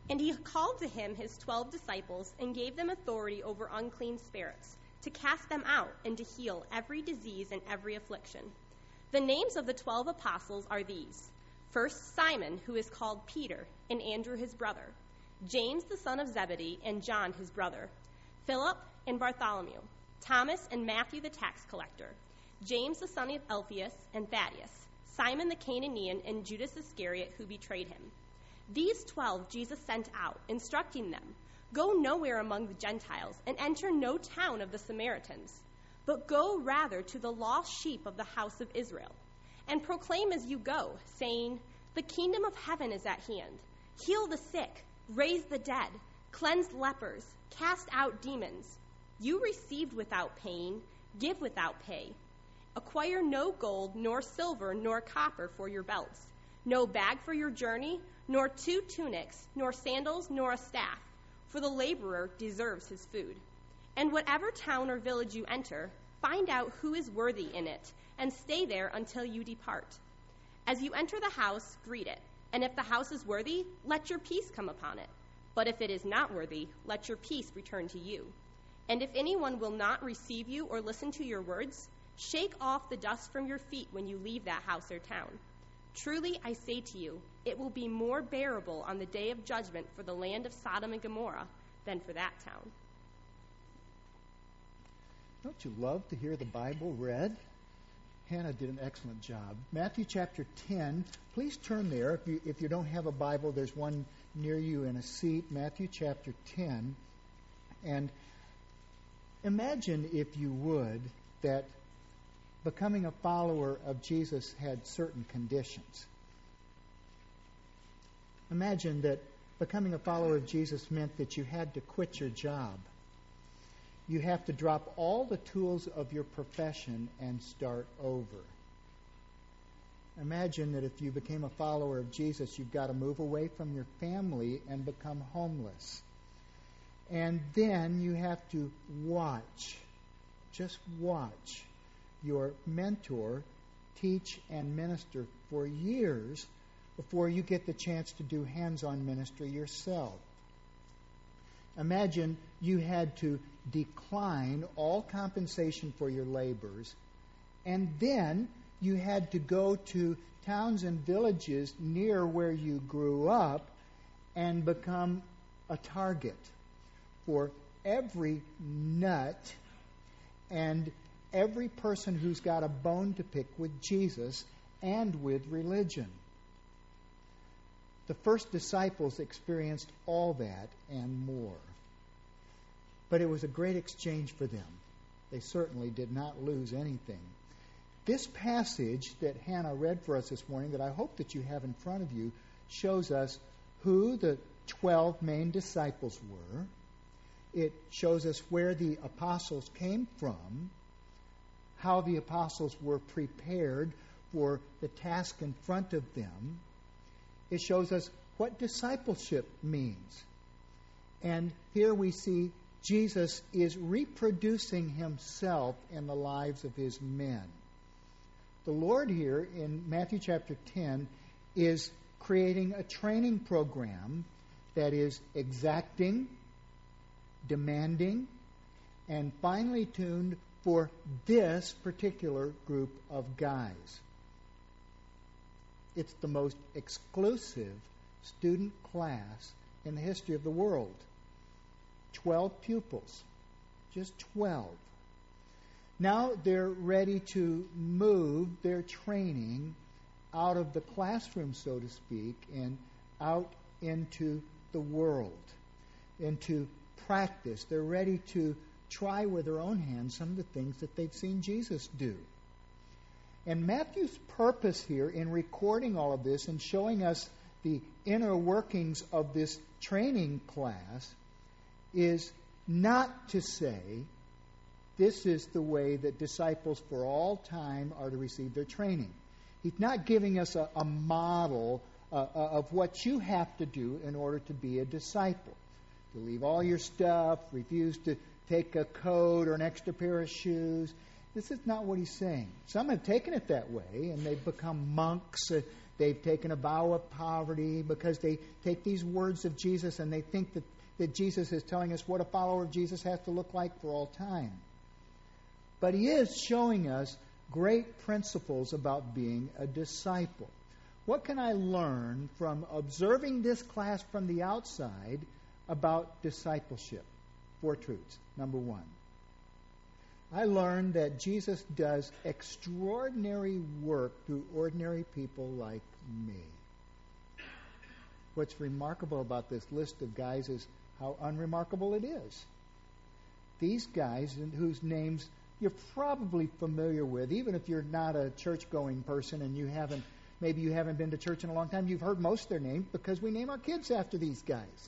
And he called to him his 12 disciples and gave them authority over unclean spirits, to cast them out and to heal every disease and every affliction. The names of the 12 apostles are these: first, Simon, who is called Peter, and Andrew his brother, James the son of Zebedee, and John his brother, Philip and Bartholomew, Thomas and Matthew the tax collector, James the son of Alphaeus and Thaddeus, Simon the Canaanian, and Judas Iscariot, who betrayed him. These 12 Jesus sent out, instructing them, "Go nowhere among the Gentiles, and enter no town of the Samaritans, but go rather to the lost sheep of the house of Israel, and proclaim as you go, saying, 'The kingdom of heaven is at hand. Heal the sick, raise the dead, cleanse lepers, cast out demons. You received without paying, give without pay. Acquire no gold, nor silver, nor copper for your belts, no bag for your journey, nor 2 tunics, nor sandals, nor a staff, for the laborer deserves his food. And whatever town or village you enter, find out who is worthy in it, and stay there until you depart. As you enter the house, greet it, and if the house is worthy, let your peace come upon it. But if it is not worthy, let your peace return to you. And if anyone will not receive you or listen to your words, shake off the dust from your feet when you leave that house or town. Truly, I say to you, it will be more bearable on the day of judgment for the land of Sodom and Gomorrah than for that town." Don't you love to hear the Bible read? Hannah did an excellent job. Matthew chapter 10, please turn there. If you don't have a Bible, there's one near you in a seat. Matthew chapter 10. And imagine, if you would, that becoming a follower of Jesus had certain conditions. Imagine that becoming a follower of Jesus meant that you had to quit your job. You have to drop all the tools of your profession and start over. Imagine that if you became a follower of Jesus, you've got to move away from your family and become homeless. And then you have to just watch your mentor teach and minister for years before you get the chance to do hands-on ministry yourself. Imagine you had to decline all compensation for your labors, and then you had to go to towns and villages near where you grew up and become a target for every nut and every person who's got a bone to pick with Jesus and with religion. The first disciples experienced all that and more. But it was a great exchange for them. They certainly did not lose anything. This passage that Hannah read for us this morning, that I hope that you have in front of you, shows us who the 12 main disciples were. It shows us where the apostles came from, how the apostles were prepared for the task in front of them. It shows us what discipleship means. And here we see Jesus is reproducing himself in the lives of his men. The Lord here in Matthew chapter 10 is creating a training program that is exacting, demanding, and finely tuned for this particular group of guys. It's the most exclusive student class in the history of the world. 12 pupils. Just 12. Now they're ready to move their training out of the classroom, so to speak, and out into the world, into practice. They're ready to try with their own hands some of the things that they've seen Jesus do. And Matthew's purpose here in recording all of this and showing us the inner workings of this training class is not to say this is the way that disciples for all time are to receive their training. He's not giving us a model of what you have to do in order to be a disciple. To leave all your stuff, refuse to take a coat or an extra pair of shoes. This is not what he's saying. Some have taken it that way, and they've become monks. They've taken a vow of poverty because they take these words of Jesus and they think that Jesus is telling us what a follower of Jesus has to look like for all time. But he is showing us great principles about being a disciple. What can I learn from observing this class from the outside about discipleship? 4 truths. Number 1. I learned that Jesus does extraordinary work through ordinary people like me. What's remarkable about this list of guys is how unremarkable it is. These guys, whose names you're probably familiar with, even if you're not a church-going person and maybe you haven't been to church in a long time, you've heard most of their names because we name our kids after these guys.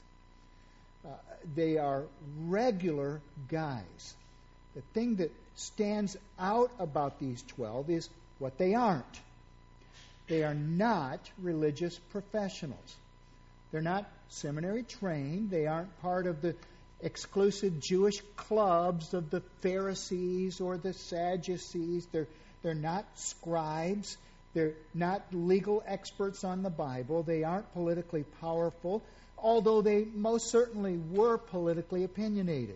They are regular guys. The thing that stands out about these 12 is what they aren't. They are not religious professionals. They're not seminary trained. They aren't part of the exclusive Jewish clubs of the Pharisees or the Sadducees. They're not scribes. They're not legal experts on the Bible. They aren't politically powerful, although they most certainly were politically opinionated.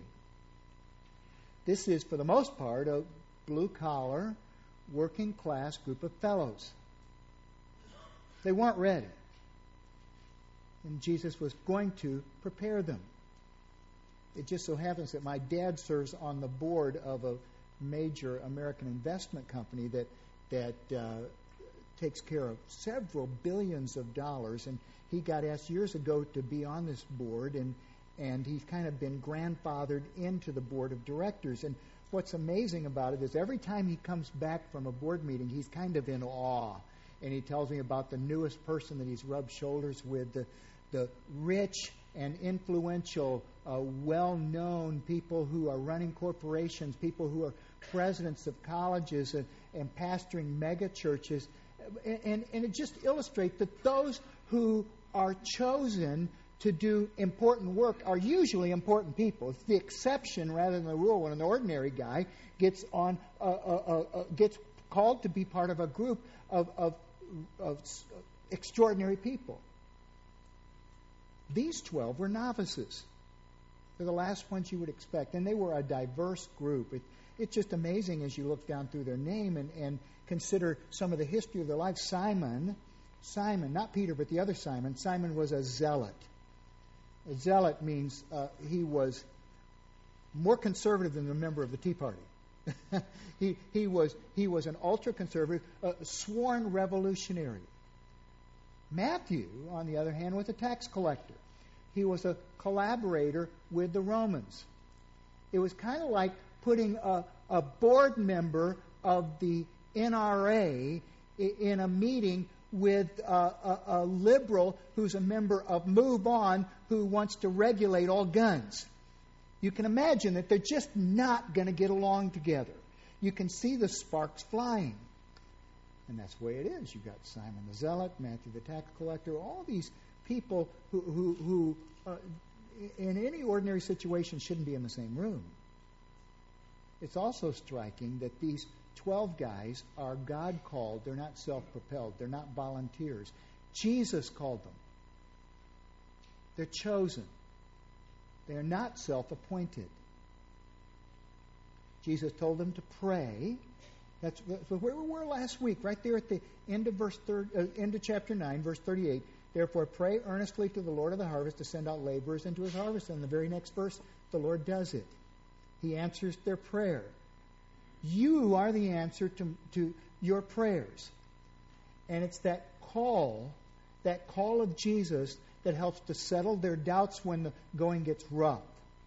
This is, for the most part, a blue-collar, working-class group of fellows. They weren't ready. And Jesus was going to prepare them. It just so happens that my dad serves on the board of a major American investment company that takes care of several billions of dollars. And he got asked years ago to be on this board, and he's kind of been grandfathered into the board of directors. And what's amazing about it is every time he comes back from a board meeting, he's kind of in awe. And he tells me about the newest person that he's rubbed shoulders with, the rich and influential, well-known people who are running corporations, people who are presidents of colleges and pastoring mega churches. And it just illustrates that those who are chosen to do important work are usually important people. It's the exception rather than the rule when an ordinary guy gets called to be part of a group of extraordinary people. These 12 were novices. They're the last ones you would expect, and they were a diverse group. It's just amazing as you look down through their name and consider some of the history of their life. Simon, not Peter, but the other Simon was a zealot. A zealot means he was more conservative than a member of the Tea Party. he was an ultra-conservative, sworn revolutionary. Matthew, on the other hand, was a tax collector. He was a collaborator with the Romans. It was kind of like putting a board member of the NRA in a meeting with a liberal who's a member of Move On who wants to regulate all guns. You can imagine that they're just not going to get along together. You can see the sparks flying. And that's the way it is. You've got Simon the Zealot, Matthew the tax collector, all these people who in any ordinary situation shouldn't be in the same room. It's also striking that these 12 guys are God-called. They're not self-propelled. They're not volunteers. Jesus called them. They're chosen. They're not self-appointed. Jesus told them to pray. That's where we were last week, right there at the end of end of chapter 9, verse 38. Therefore, pray earnestly to the Lord of the harvest to send out laborers into his harvest. And in the very next verse, the Lord does it. He answers their prayer. You are the answer to your prayers. And it's that call of Jesus that helps to settle their doubts when the going gets rough.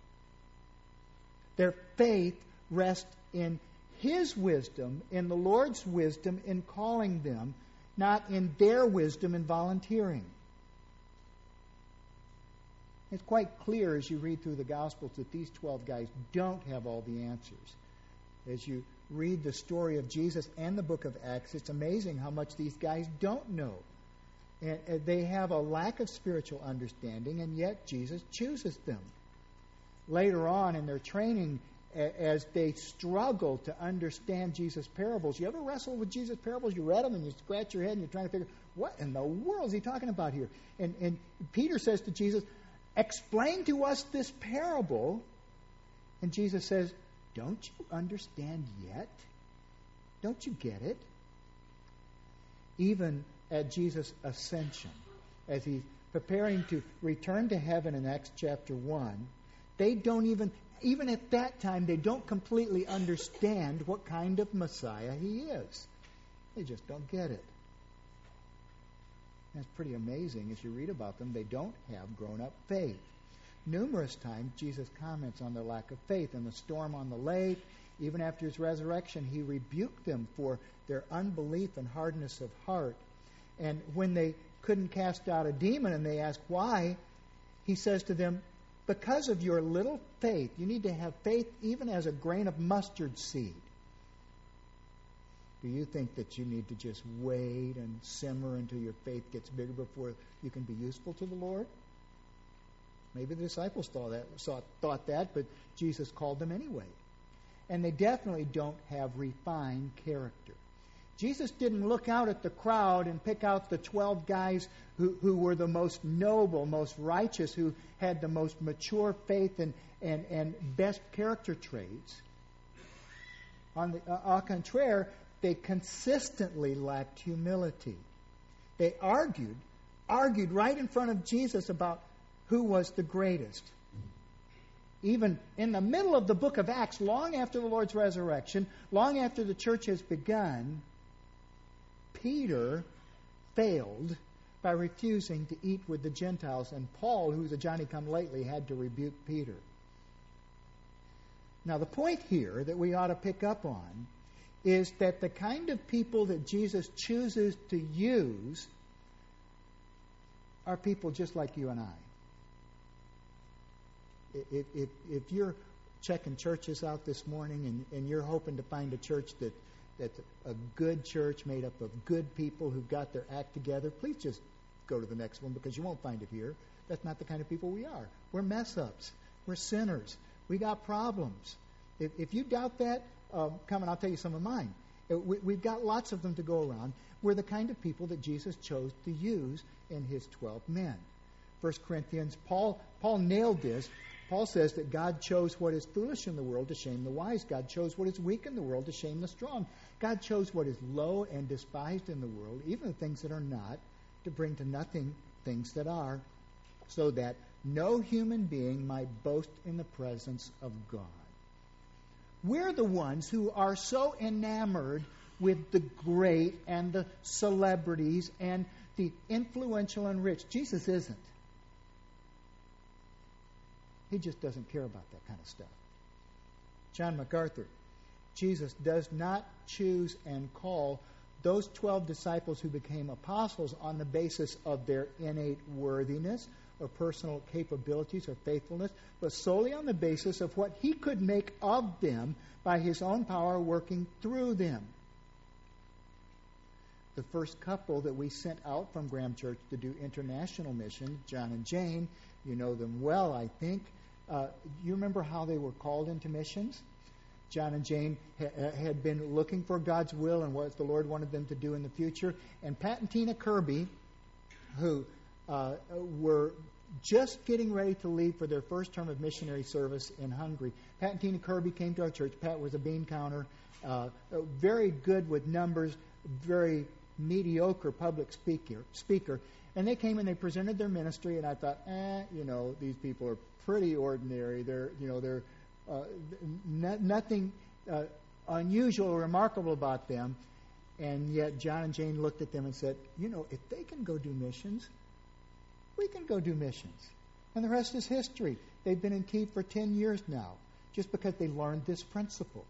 Their faith rests in His wisdom, in the Lord's wisdom in calling them, not in their wisdom in volunteering. It's quite clear as you read through the Gospels that these 12 guys don't have all the answers. As you read the story of Jesus and the book of Acts, it's amazing how much these guys don't know. And they have a lack of spiritual understanding, and yet Jesus chooses them. Later on in their training as they struggle to understand Jesus' parables. You ever wrestle with Jesus' parables? You read them and you scratch your head and you're trying to figure, what in the world is he talking about here? And Peter says to Jesus, explain to us this parable. And Jesus says, don't you understand yet? Don't you get it? Even at Jesus' ascension, as he's preparing to return to heaven in Acts chapter 1, they don't even at that time, they don't completely understand what kind of Messiah he is. They just don't get it. That's pretty amazing. As you read about them, they don't have grown-up faith. Numerous times, Jesus comments on their lack of faith. In the storm on the lake, even after his resurrection, he rebuked them for their unbelief and hardness of heart. And when they couldn't cast out a demon and they asked why, he says to them, because of your little faith, you need to have faith even as a grain of mustard seed. Do you think that you need to just wait and simmer until your faith gets bigger before you can be useful to the Lord? Maybe the disciples thought that, but Jesus called them anyway. And they definitely don't have refined character. Jesus didn't look out at the crowd and pick out the 12 guys who were the most noble, most righteous, who had the most mature faith and best character traits. On the au contraire, they consistently lacked humility. They argued right in front of Jesus about who was the greatest. Even in the middle of the book of Acts, long after the Lord's resurrection, long after the church has begun, Peter failed by refusing to eat with the Gentiles, and Paul, who's a Johnny-come-lately, had to rebuke Peter. Now, the point here that we ought to pick up on is that the kind of people that Jesus chooses to use are people just like you and I. If you're checking churches out this morning and you're hoping to find a church that's a good church made up of good people who've got their act together, please just go to the next one, because you won't find it here. That's not the kind of people we are. We're mess-ups. We're sinners. We got problems. If you doubt that, come and I'll tell you some of mine. We've got lots of them to go around. We're the kind of people that Jesus chose to use in his 12 men. 1 Corinthians, Paul nailed this. Paul says that God chose what is foolish in the world to shame the wise. God chose what is weak in the world to shame the strong. God chose what is low and despised in the world, even the things that are not, to bring to nothing things that are, so that no human being might boast in the presence of God. We're the ones who are so enamored with the great and the celebrities and the influential and rich. Jesus isn't. He just doesn't care about that kind of stuff. John MacArthur, Jesus does not choose and call those 12 disciples who became apostles on the basis of their innate worthiness or personal capabilities or faithfulness, but solely on the basis of what he could make of them by his own power working through them. The first couple that we sent out from Graham Church to do international mission, John and Jane, you know them well, I think. You remember how they were called into missions? John and Jane had been looking for God's will and what the Lord wanted them to do in the future. And Pat and Tina Kirby, who were just getting ready to leave for their first term of missionary service in Hungary. Pat and Tina Kirby came to our church. Pat was a bean counter, very good with numbers, very mediocre public speaker. And they came and they presented their ministry, and I thought, these people are pretty ordinary. They're nothing unusual or remarkable about them. And yet John and Jane looked at them and said, if they can go do missions, we can go do missions. And the rest is history. They've been in Kyiv for 10 years now, just because they learned this principle.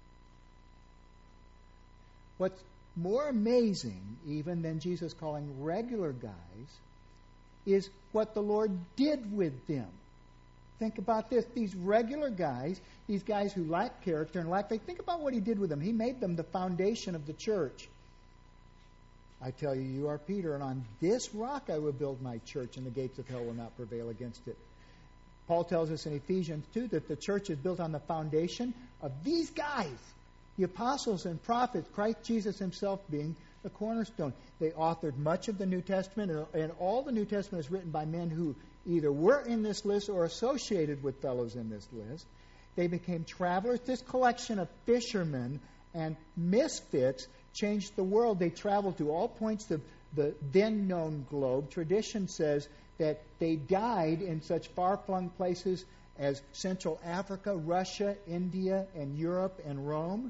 What's more amazing, even than Jesus calling regular guys, is what the Lord did with them. Think about this. These regular guys, these guys who lack character and lack faith, think about what he did with them. He made them the foundation of the church. I tell you, you are Peter, and on this rock I will build my church, and the gates of hell will not prevail against it. Paul tells us in Ephesians 2 that the church is built on the foundation of these guys, the apostles and prophets, Christ Jesus himself being the cornerstone. They authored much of the New Testament, and all the New Testament is written by men who either were in this list or associated with fellows in this list. They became travelers. This collection of fishermen and misfits changed the world. They traveled to all points of the then known globe. Tradition says that they died in such far-flung places as Central Africa, Russia, India, and Europe, and Rome.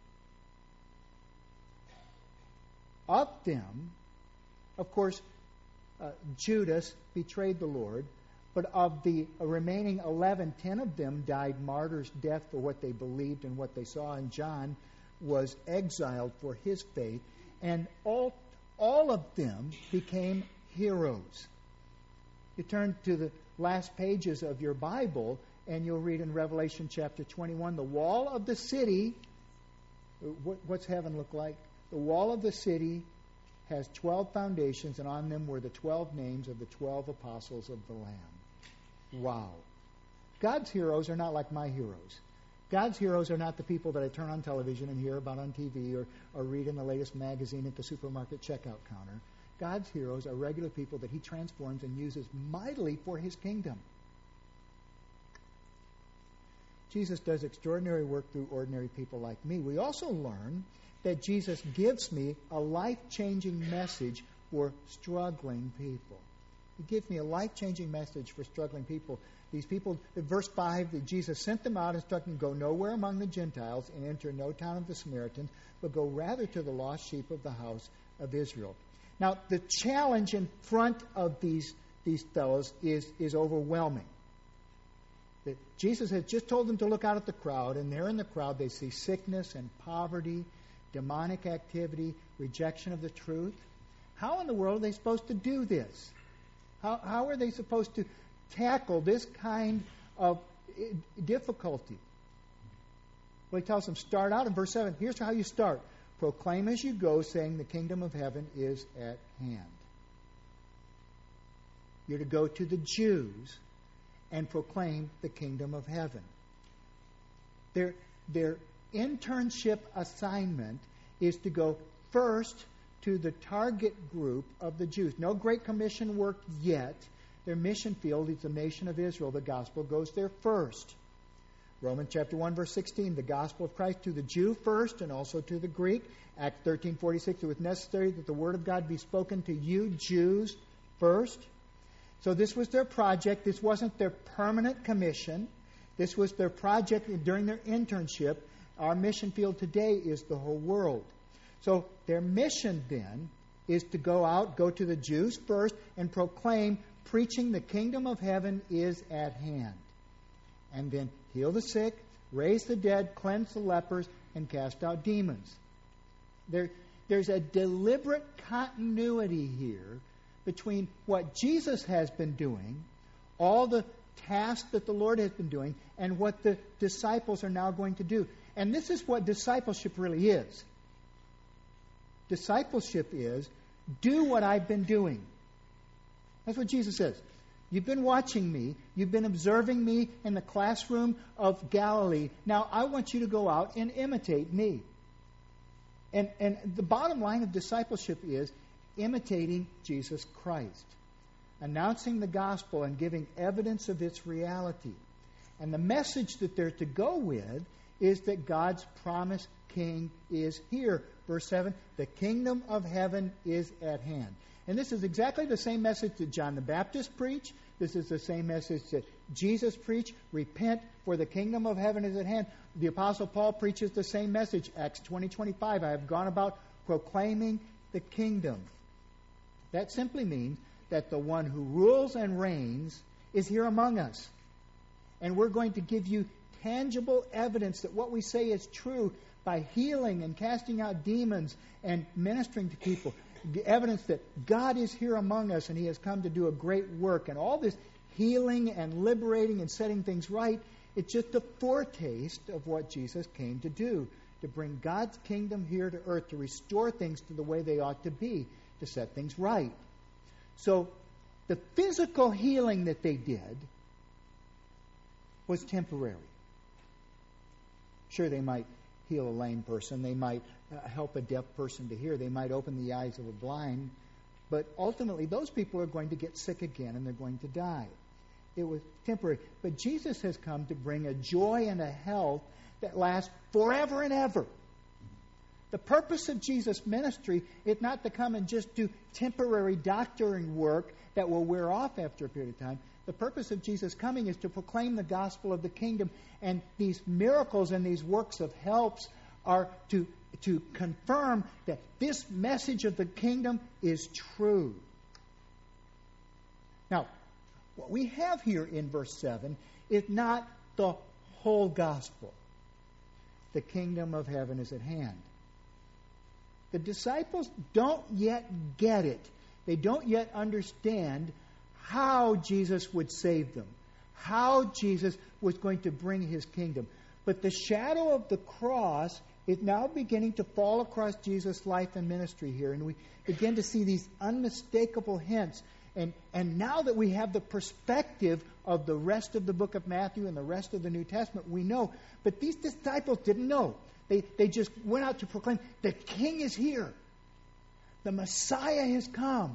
Of them, of course, Judas betrayed the Lord, but of the remaining 11, 10 of them died martyrs' death for what they believed and what they saw, and John was exiled for his faith, and all of them became heroes. You turn to the last pages of your Bible, and you'll read in Revelation chapter 21, the wall of the city, what's heaven look like? The wall of the city has 12 foundations, and on them were the 12 names of the 12 apostles of the Lamb. Wow. God's heroes are not like my heroes. God's heroes are not the people that I turn on television and hear about on TV or read in the latest magazine at the supermarket checkout counter. God's heroes are regular people that he transforms and uses mightily for his kingdom. Jesus does extraordinary work through ordinary people like me. We also learn that Jesus gives me a life-changing message for struggling people. He gives me a life-changing message for struggling people. These people, in verse 5, that Jesus sent them out, instructing them, go nowhere among the Gentiles and enter no town of the Samaritans, but go rather to the lost sheep of the house of Israel. Now, the challenge in front of these fellows is overwhelming. That Jesus has just told them to look out at the crowd, and there in the crowd they see sickness and poverty, demonic activity, rejection of the truth. How in the world are they supposed to do this? How are they supposed to tackle this kind of difficulty? Well, he tells them, start out in verse 7. Here's how you start. Proclaim as you go, saying the kingdom of heaven is at hand. You're to go to the Jews and proclaim the kingdom of heaven. Their internship assignment is to go first to the target group of the Jews. No Great Commission work yet. Their mission field is the nation of Israel. The gospel goes there first. Romans chapter 1, verse 16, the gospel of Christ to the Jew first and also to the Greek. Acts 13:46, it was necessary that the word of God be spoken to you, Jews, first. So this was their project. This wasn't their permanent commission. This was their project during their internship. Our mission field today is the whole world. So their mission then is to go out, go to the Jews first, and proclaim, preaching the kingdom of heaven is at hand. And then heal the sick, raise the dead, cleanse the lepers, and cast out demons. There's a deliberate continuity here between what Jesus has been doing, all the tasks that the Lord has been doing, and what the disciples are now going to do. And this is what discipleship really is. Discipleship is, do what I've been doing. That's what Jesus says. You've been watching me. You've been observing me in the classroom of Galilee. Now I want you to go out and imitate me. And the bottom line of discipleship is imitating Jesus Christ, announcing the gospel and giving evidence of its reality. And the message that they're to go with is that God's promised king is here. Verse 7, the kingdom of heaven is at hand. And this is exactly the same message that John the Baptist preached. This is the same message that Jesus preached. Repent, for the kingdom of heaven is at hand. The Apostle Paul preaches the same message. Acts 20:25. I have gone about proclaiming the kingdom. That simply means that the one who rules and reigns is here among us. And we're going to give you tangible evidence that what we say is true by healing and casting out demons and ministering to people. The evidence that God is here among us and he has come to do a great work. And all this healing and liberating and setting things right, it's just a foretaste of what Jesus came to do, to bring God's kingdom here to earth, to restore things to the way they ought to be, to set things right. So the physical healing that they did was temporary. Sure, they might heal a lame person. They might help a deaf person to hear. They might open the eyes of a blind. But ultimately, those people are going to get sick again and they're going to die. It was temporary. But Jesus has come to bring a joy and a health that lasts forever and ever. The purpose of Jesus' ministry is not to come and just do temporary doctoring work that will wear off after a period of time. The purpose of Jesus coming is to proclaim the gospel of the kingdom, and these miracles and these works of helps are to confirm that this message of the kingdom is true. Now, what we have here in verse 7 is not the whole gospel. The kingdom of heaven is at hand. The disciples don't yet get it. They don't yet understand how Jesus would save them, how Jesus was going to bring his kingdom. But the shadow of the cross is now beginning to fall across Jesus' life and ministry here, and we begin to see these unmistakable hints. And now that we have the perspective of the rest of the book of Matthew and the rest of the New Testament, we know. But these disciples didn't know. They just went out to proclaim, the King is here. The Messiah has come.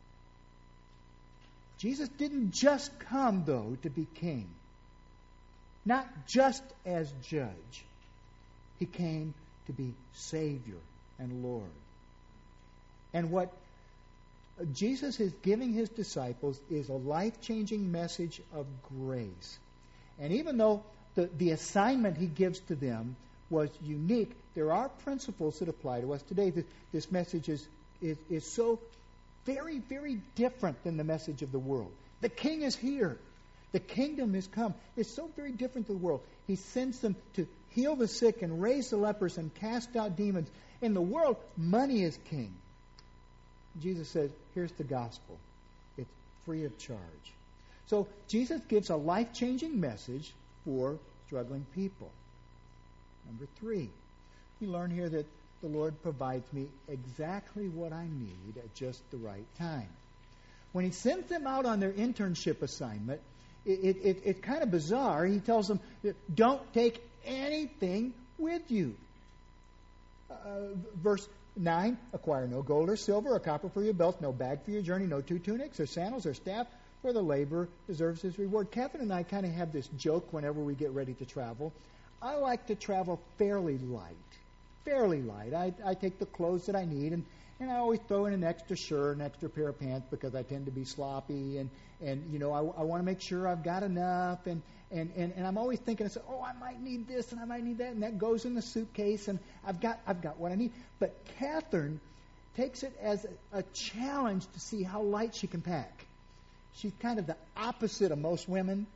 Jesus didn't just come, though, to be king. Not just as judge. He came to be Savior and Lord. And what Jesus is giving his disciples is a life-changing message of grace. And even though the assignment he gives to them was unique, there are principles that apply to us today. This message is so very, very different than the message of the world. The King is here. The kingdom has come. It's so very different than the world. He sends them to heal the sick and raise the lepers and cast out demons. In the world, money is king. Jesus says, here's the gospel. It's free of charge. So Jesus gives a life-changing message for struggling people. Number 3, we learn here that the Lord provides me exactly what I need at just the right time. When he sends them out on their internship assignment, it's kind of bizarre. He tells them, don't take anything with you. Verse 9, acquire no gold or silver or copper for your belt, no bag for your journey, no 2 tunics or sandals or staff, for the laborer deserves his reward. Catherine and I kind of have this joke whenever we get ready to travel. I like to travel fairly light. I take the clothes that I need, and I always throw in an extra shirt, an extra pair of pants, because I tend to be sloppy, and you know, I want to make sure I've got enough, and I'm always thinking, I might need this and I might need that, and that goes in the suitcase, and I've got what I need. But Catherine takes it as a challenge to see how light she can pack. She's kind of the opposite of most women.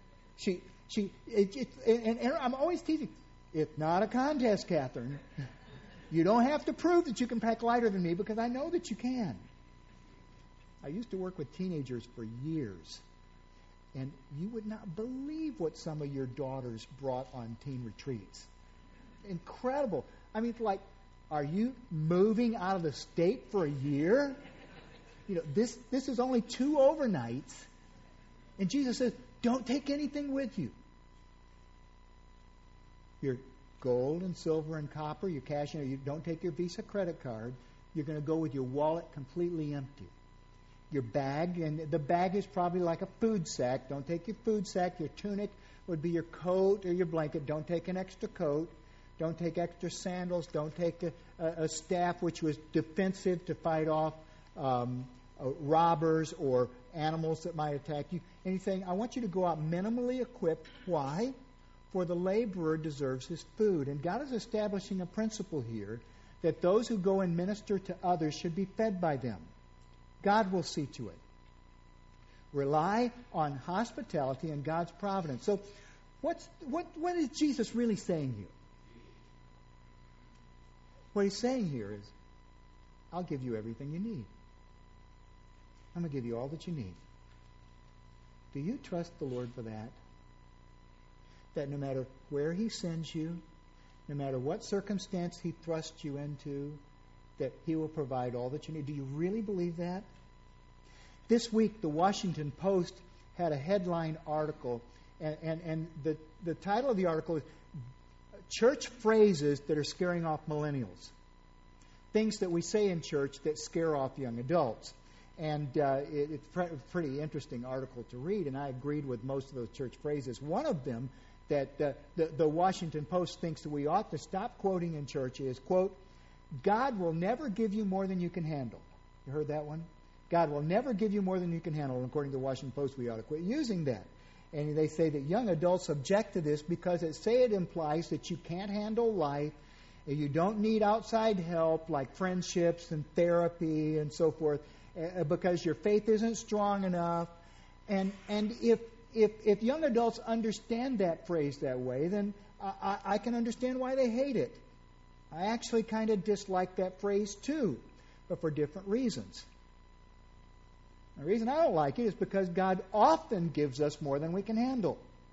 And I'm always teasing, it's not a contest, Catherine. You don't have to prove that you can pack lighter than me, because I know that you can. I used to work with teenagers for years, and you would not believe what some of your daughters brought on teen retreats. Incredible. I mean, like, are you moving out of the state for a year? You know, this is only 2 overnights, and Jesus says, don't take anything with you. Your gold and silver and copper, your cash, you don't take your Visa credit card. You're going to go with your wallet completely empty. Your bag, and the bag is probably like a food sack. Don't take your food sack. Your tunic would be your coat or your blanket. Don't take an extra coat. Don't take extra sandals. Don't take a staff which was defensive to fight off robbers or animals that might attack you. Anything. I want you to go out minimally equipped. Why? For the laborer deserves his food. And God is establishing a principle here that those who go and minister to others should be fed by them. God will see to it. Rely on hospitality and God's providence. So what is Jesus really saying here? What he's saying here is, I'll give you everything you need. I'm going to give you all that you need. Do you trust the Lord for that? That no matter where he sends you, no matter what circumstance he thrusts you into, that he will provide all that you need. Do you really believe that? This week, the Washington Post had a headline article And the title of the article is Church Phrases That Are Scaring Off Millennials. Things that we say in church that scare off young adults. And it's a pretty interesting article to read, and I agreed with most of those church phrases. One of them that the Washington Post thinks that we ought to stop quoting in church is, quote, God will never give you more than you can handle. You heard that one? God will never give you more than you can handle. And according to the Washington Post, we ought to quit using that. And they say that young adults object to this because it implies that you can't handle life, and you don't need outside help like friendships and therapy and so forth, because your faith isn't strong enough. And if young adults understand that phrase that way, then I can understand why they hate it. I actually kind of dislike that phrase too, but for different reasons. The reason I don't like it is because God often gives us more than we can handle.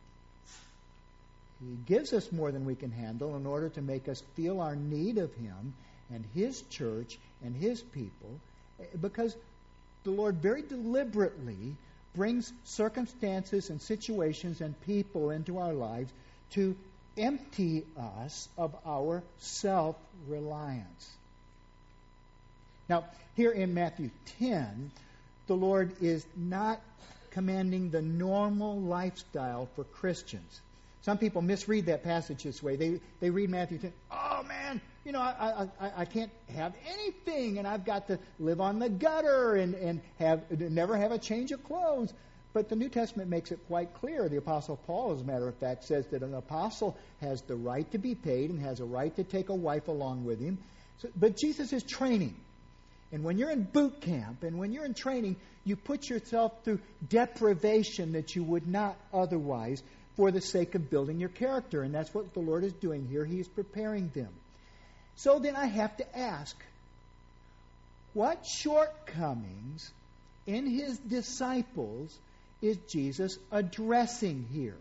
He gives us more than we can handle in order to make us feel our need of Him and His church and His people, because the Lord very deliberately brings circumstances and situations and people into our lives to empty us of our self-reliance. Now, here in Matthew 10, the Lord is not commanding the normal lifestyle for Christians. Some people misread that passage this way. They read Matthew 10, oh man, I can't have anything, and I've got to live on the gutter and never have a change of clothes. But the New Testament makes it quite clear. The Apostle Paul, as a matter of fact, says that an apostle has the right to be paid and has a right to take a wife along with him. But Jesus is training. And when you're in boot camp and when you're in training, you put yourself through deprivation that you would not otherwise for the sake of building your character. And that's what the Lord is doing here. He is preparing them. So then I have to ask, what shortcomings in His disciples is Jesus addressing here?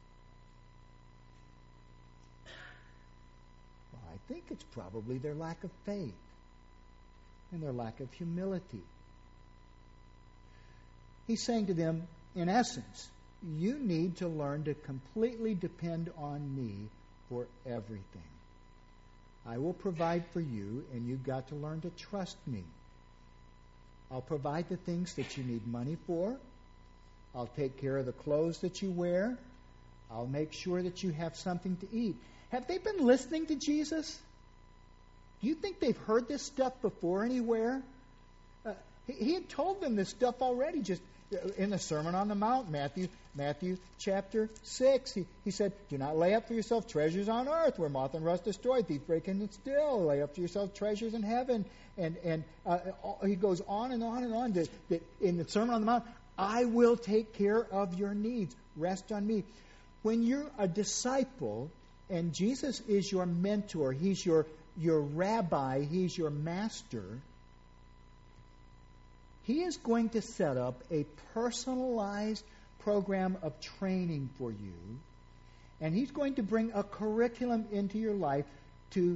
Well, I think it's probably their lack of faith and their lack of humility. He's saying to them, in essence, you need to learn to completely depend on me for everything. I will provide for you, and you've got to learn to trust me. I'll provide the things that you need money for. I'll take care of the clothes that you wear. I'll make sure that you have something to eat. Have they been listening to Jesus? Do you think they've heard this stuff before anywhere? He had told them this stuff already, just in the Sermon on the Mount, Matthew chapter 6. He said, do not lay up for yourself treasures on earth where moth and rust destroy, thief break in and steal. Lay up for yourself treasures in heaven. And he goes on and on and on. That in the Sermon on the Mount, I will take care of your needs. Rest on me. When you're a disciple and Jesus is your mentor, He's your rabbi, He's your master, He is going to set up a personalized program of training for you, and He's going to bring a curriculum into your life to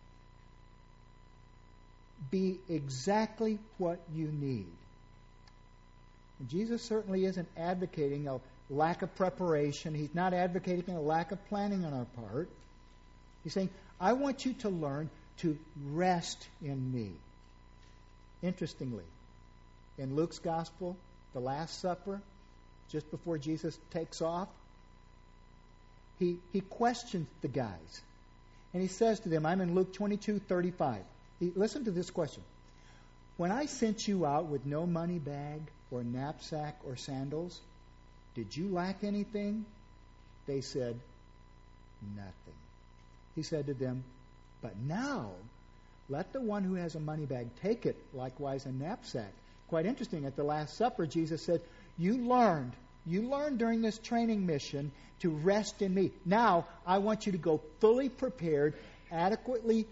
be exactly what you need. And Jesus certainly isn't advocating a lack of preparation. He's not advocating a lack of planning on our part. He's saying, I want you to learn to rest in me. Interestingly, in Luke's Gospel, the Last Supper, just before Jesus takes off, he questions the guys. And he says to them, I'm in Luke 22:35. Listen to this question. When I sent you out with no money bag or knapsack or sandals, did you lack anything? They said, nothing. He said to them, but now let the one who has a money bag take it, likewise a knapsack. Quite interesting, at the Last Supper, Jesus said, you learned during this training mission to rest in me. Now, I want you to go fully prepared, adequately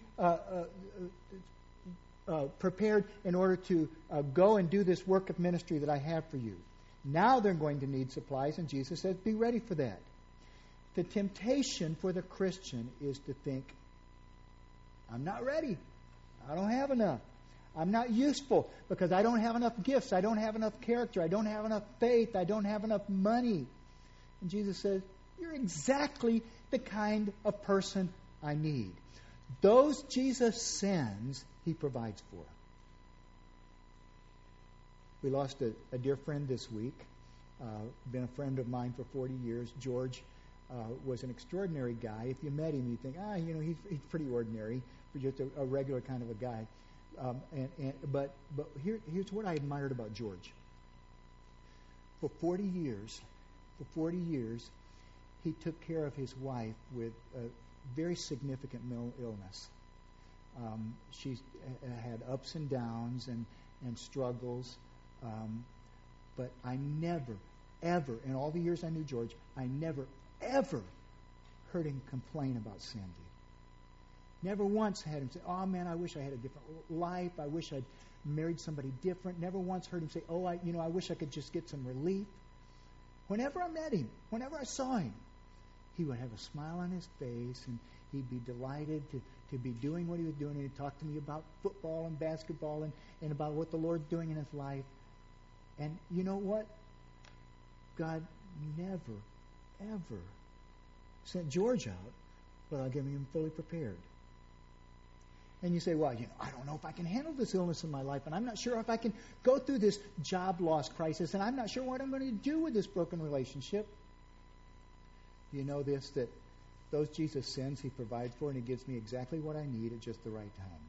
prepared in order to go and do this work of ministry that I have for you. Now they're going to need supplies, and Jesus says, be ready for that. The temptation for the Christian is to think, I'm not ready. I don't have enough. I'm not useful because I don't have enough gifts. I don't have enough character. I don't have enough faith. I don't have enough money. And Jesus says, you're exactly the kind of person I need. Those Jesus sends, he provides for. We lost a dear friend this week, been a friend of mine for 40 years. George was an extraordinary guy. If you met him, you'd think, he's pretty ordinary, but just a regular kind of a guy. But here's what I admired about George. For 40 years, he took care of his wife with a very significant mental illness. She's had ups and downs and struggles. But I never, ever, in all the years I knew George, I never, ever heard him complain about Cindy. Never once had him say, oh man, I wish I had a different life. I wish I'd married somebody different. Never once heard him say, I wish I could just get some relief. Whenever I met him, whenever I saw him, he would have a smile on his face, and he'd be delighted to be doing what he was doing. And he'd talk to me about football and basketball and about what the Lord's doing in his life. And you know what? God never, ever sent George out without getting him fully prepared. And you say, well, I don't know if I can handle this illness in my life, and I'm not sure if I can go through this job loss crisis, and I'm not sure what I'm going to do with this broken relationship. You know this, that those Jesus sends, he provides for, and he gives me exactly what I need at just the right time.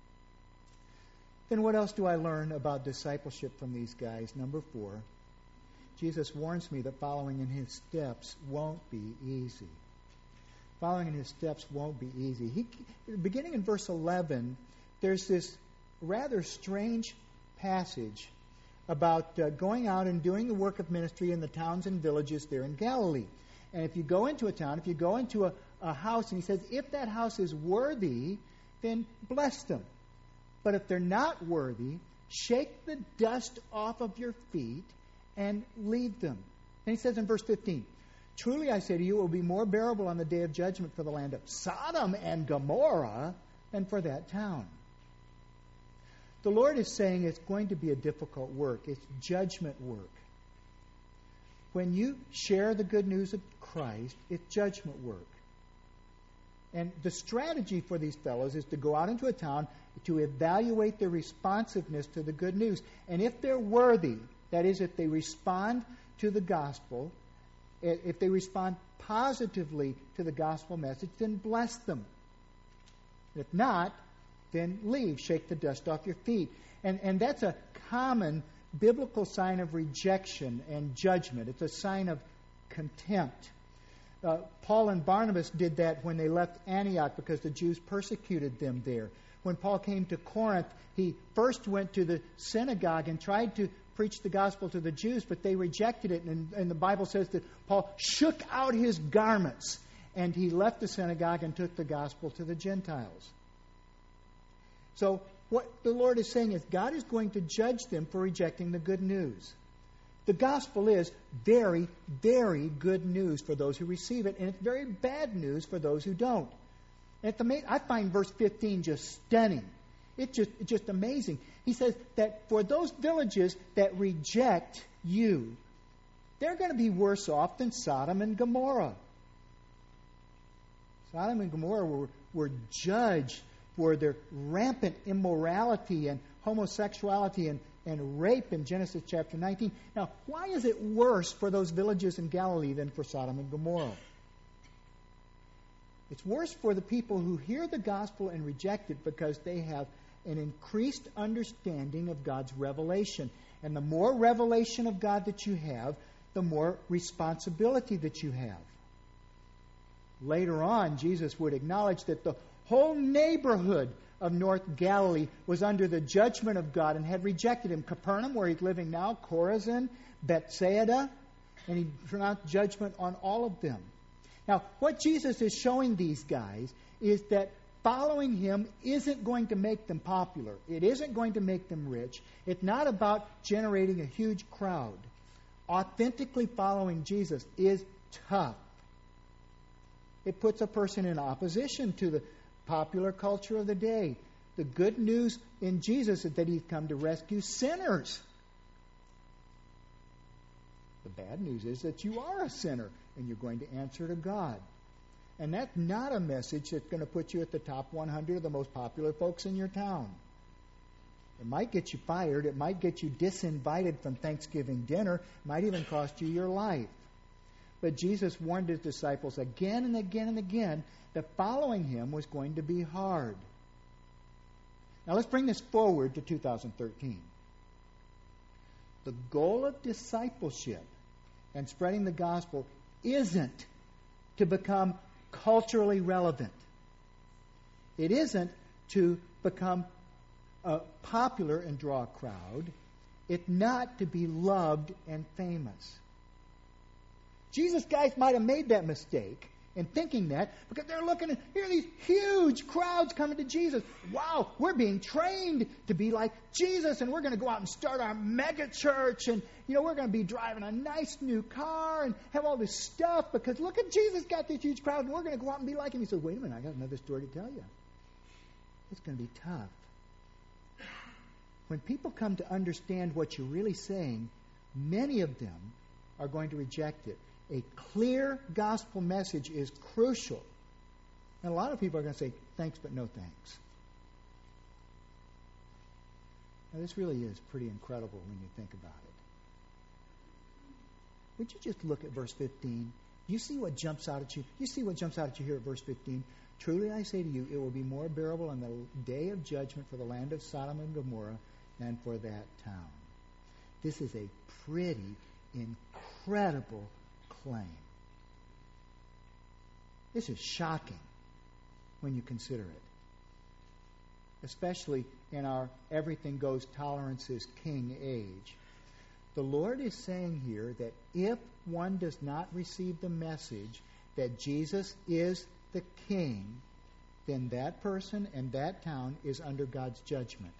Then what else do I learn about discipleship from these guys? Number 4, Jesus warns me that following in his steps won't be easy. Following in his steps won't be easy. Beginning in verse 11, there's this rather strange passage about going out and doing the work of ministry in the towns and villages there in Galilee. And if you go into a town, if you go into a house, and he says, if that house is worthy, then bless them. But if they're not worthy, shake the dust off of your feet and leave them. And he says in verse 15, truly I say to you, it will be more bearable on the day of judgment for the land of Sodom and Gomorrah than for that town. The Lord is saying it's going to be a difficult work. It's judgment work. When you share the good news of Christ, it's judgment work. And the strategy for these fellows is to go out into a town to evaluate their responsiveness to the good news. And if they're worthy, that is, if they respond to the gospel, if they respond positively to the gospel message, then bless them. If not, then leave. Shake the dust off your feet. And that's a common biblical sign of rejection and judgment. It's a sign of contempt. Paul and Barnabas did that when they left Antioch because the Jews persecuted them there. When Paul came to Corinth, he first went to the synagogue and tried to preach the gospel to the Jews, but they rejected it. And the Bible says that Paul shook out his garments, and he left the synagogue and took the gospel to the Gentiles. So what the Lord is saying is God is going to judge them for rejecting the good news. The gospel is very, very good news for those who receive it, and it's very bad news for those who don't. I find verse 15 just stunning. It's just amazing. He says that for those villages that reject you, they're going to be worse off than Sodom and Gomorrah. Sodom and Gomorrah were judged for their rampant immorality and homosexuality and rape in Genesis chapter 19. Now, why is it worse for those villages in Galilee than for Sodom and Gomorrah? It's worse for the people who hear the gospel and reject it because they have an increased understanding of God's revelation. And the more revelation of God that you have, the more responsibility that you have. Later on, Jesus would acknowledge that the whole neighborhood of North Galilee was under the judgment of God and had rejected him. Capernaum, where he's living now, Chorazin, Bethsaida, and he pronounced judgment on all of them. Now, what Jesus is showing these guys is that following him isn't going to make them popular. It isn't going to make them rich. It's not about generating a huge crowd. Authentically following Jesus is tough. It puts a person in opposition to the popular culture of the day. The good news in Jesus is that he's come to rescue sinners. The bad news is that you are a sinner, and you're going to answer to God. And that's not a message that's going to put you at the top 100 of the most popular folks in your town. It might get you fired. It might get you disinvited from Thanksgiving dinner. It might even cost you your life. But Jesus warned his disciples again and again and again that following him was going to be hard. Now let's bring this forward to 2013. The goal of discipleship and spreading the gospel isn't to become culturally relevant. It isn't to become popular and draw a crowd. It's not to be loved and famous. Jesus guys might have made that mistake in thinking that because they're looking at, here are these huge crowds coming to Jesus. Wow, we're being trained to be like Jesus, and we're going to go out and start our mega church, and we're going to be driving a nice new car and have all this stuff because look at Jesus got this huge crowd, and we're going to go out and be like him. He says, wait a minute, I got another story to tell you. It's going to be tough. When people come to understand what you're really saying, many of them are going to reject it. A clear gospel message is crucial. And a lot of people are going to say, thanks, but no thanks. Now, this really is pretty incredible when you think about it. Would you just look at verse 15? You see what jumps out at you? You see what jumps out at you here at verse 15? Truly I say to you, it will be more bearable on the day of judgment for the land of Sodom and Gomorrah than for that town. This is a pretty, incredible claim. This is shocking when you consider it, especially in our everything goes tolerance is king age. The Lord is saying here that if one does not receive the message that Jesus is the king, then that person and that town is under God's judgment.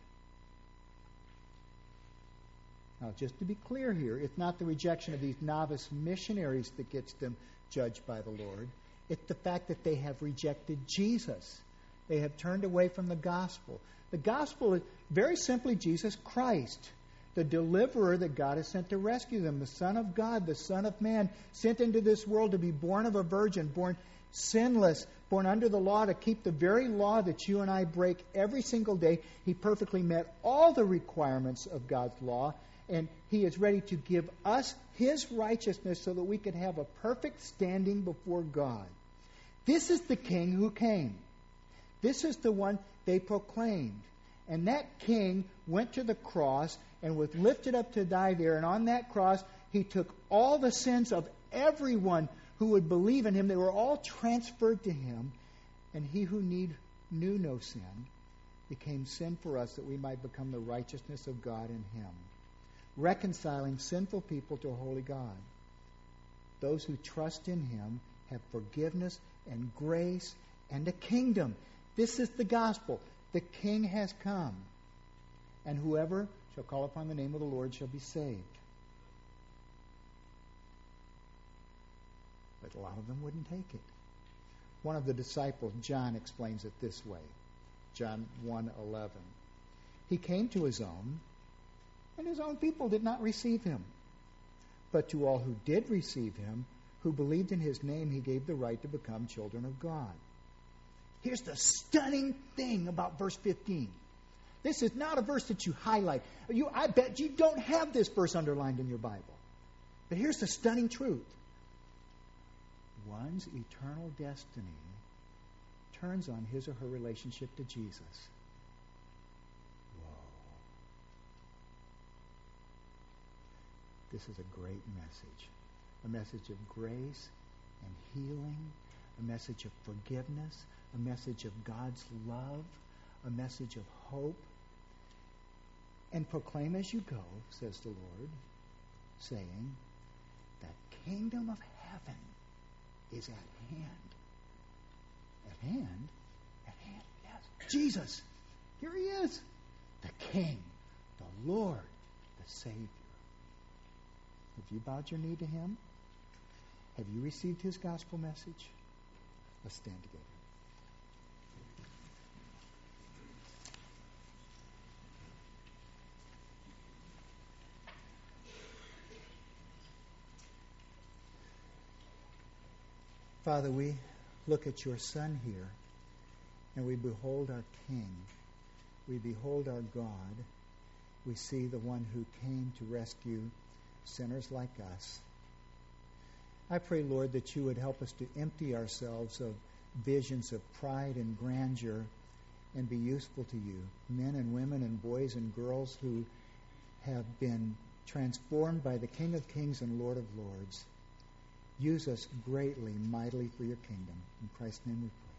Now, just to be clear here, it's not the rejection of these novice missionaries that gets them judged by the Lord. It's the fact that they have rejected Jesus. They have turned away from the gospel. The gospel is very simply Jesus Christ, the deliverer that God has sent to rescue them, the Son of God, the Son of Man, sent into this world to be born of a virgin, born sinless, born under the law to keep the very law that you and I break every single day. He perfectly met all the requirements of God's law, and he is ready to give us his righteousness so that we can have a perfect standing before God. This is the king who came. This is the one they proclaimed. And that king went to the cross and was lifted up to die there. And on that cross, he took all the sins of everyone who would believe in him. They were all transferred to him. And he who knew no sin became sin for us that we might become the righteousness of God in him, reconciling sinful people to a holy God. Those who trust in him have forgiveness and grace and a kingdom. This is the gospel. The king has come, and whoever shall call upon the name of the Lord shall be saved. But a lot of them wouldn't take it. One of the disciples, John, explains it this way. John 1:11. He came to his own, and his own people did not receive him. But to all who did receive him, who believed in his name, he gave the right to become children of God. Here's the stunning thing about verse 15. This is not a verse that you highlight. I bet you don't have this verse underlined in your Bible. But here's the stunning truth. One's eternal destiny turns on his or her relationship to Jesus. Whoa. This is a great message. A message of grace and healing, a message of forgiveness, a message of God's love, a message of hope. And proclaim as you go, says the Lord, saying, the kingdom of heaven is at hand. At hand? At hand, yes. Jesus, here he is, the King, the Lord, the Savior. Have you bowed your knee to him? Have you received his gospel message? Let's stand together. Father, we look at your Son here, and we behold our King. We behold our God. We see the one who came to rescue sinners like us. I pray, Lord, that you would help us to empty ourselves of visions of pride and grandeur and be useful to you, men and women and boys and girls who have been transformed by the King of Kings and Lord of Lords. Use us greatly, mightily for your kingdom. In Christ's name we pray.